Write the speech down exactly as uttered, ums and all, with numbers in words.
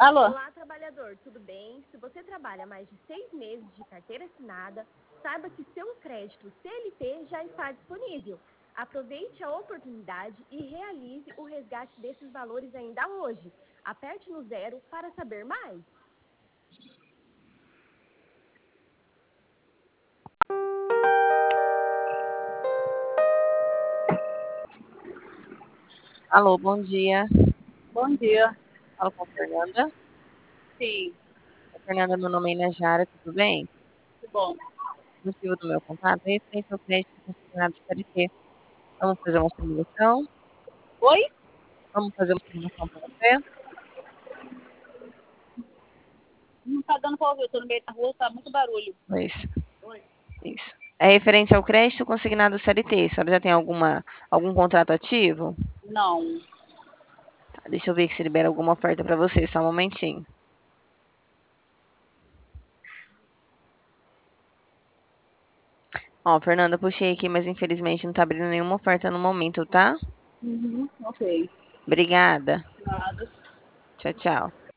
Alô? Olá, trabalhador, tudo bem? Se você trabalha mais de seis meses de carteira assinada, saiba que seu crédito C L T já está disponível. Aproveite a oportunidade e realize o resgate desses valores ainda hoje. Aperte no zero para saber mais. Alô, bom dia. Bom dia. Falo com a Fernanda. Sim, Fernanda, meu nome é Inajara, tudo bem? tudo bom. O motivo do meu contato é referente ao crédito consignado C L T. Vamos fazer uma simulação? Oi? Vamos fazer uma simulação para você? Não tá dando pra ouvir, eu tô no meio da rua, tá muito barulho. Isso. Oi? Isso. É referente ao crédito consignado C L T. A senhora já tem alguma, algum contrato ativo? Não. Tá, deixa eu ver se libera alguma oferta para você, só um momentinho. Ó, Fernanda, puxei aqui, mas infelizmente não tá abrindo nenhuma oferta no momento, tá? Uhum, ok. Obrigada. Nada. Tchau, tchau.